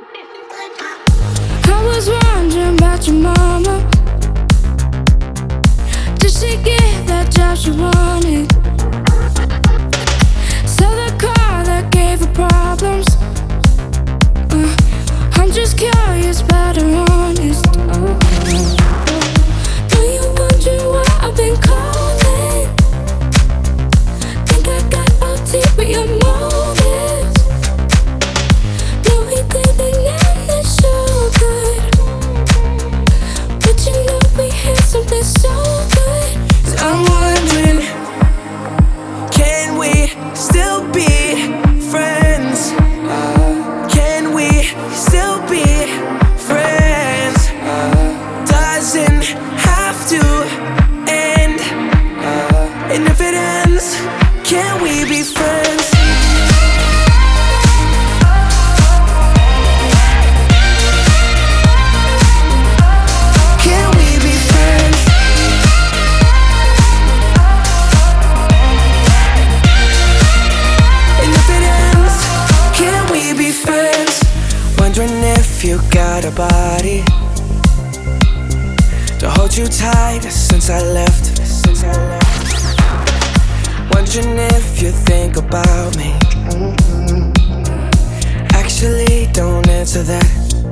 I was wondering about your mama. Did she get that job she wanted? Sell the car that gave her problems. I'm just curious about her honest. Know you wondering why I've been calling. Think I got ulterior motives. No, we didn't end this so good, but you know we had something so good. So I'm wondering, can we still be friends? Can we still be friends? Doesn't have to end. And if it ends, can we be friends? Can we be friends? And if it ends, can we be friends? Wondering if you got a body to hold you tight since I left. Wondering if you think about me. Actually, don't answer that.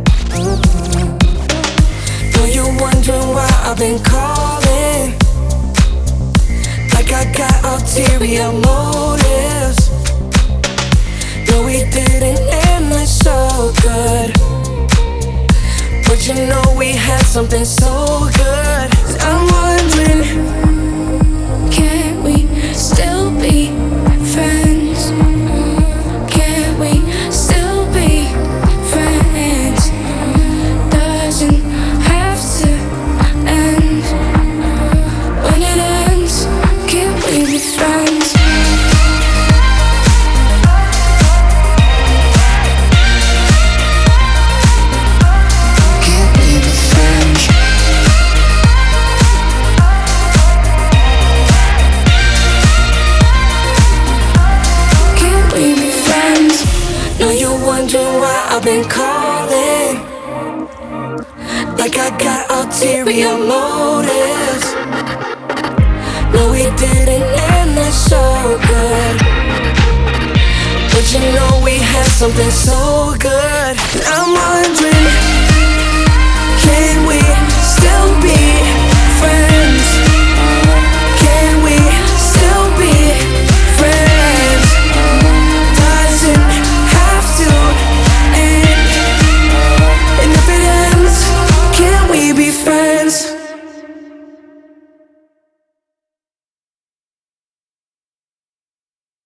Know you're wondering why I've been calling, like I got ulterior motives. No, we didn't end this so good, but you know we had something so good. So I'm wondering, Can we still be friends? Can we still be friends? Doesn't have to end. When it ends, can we be friends? Can we be friends? Can we be friends? know you're wondering why I've been calling, like I got ulterior motives. No, we didn't end this so good, but you know we had something so good. I'm wondering, can we still be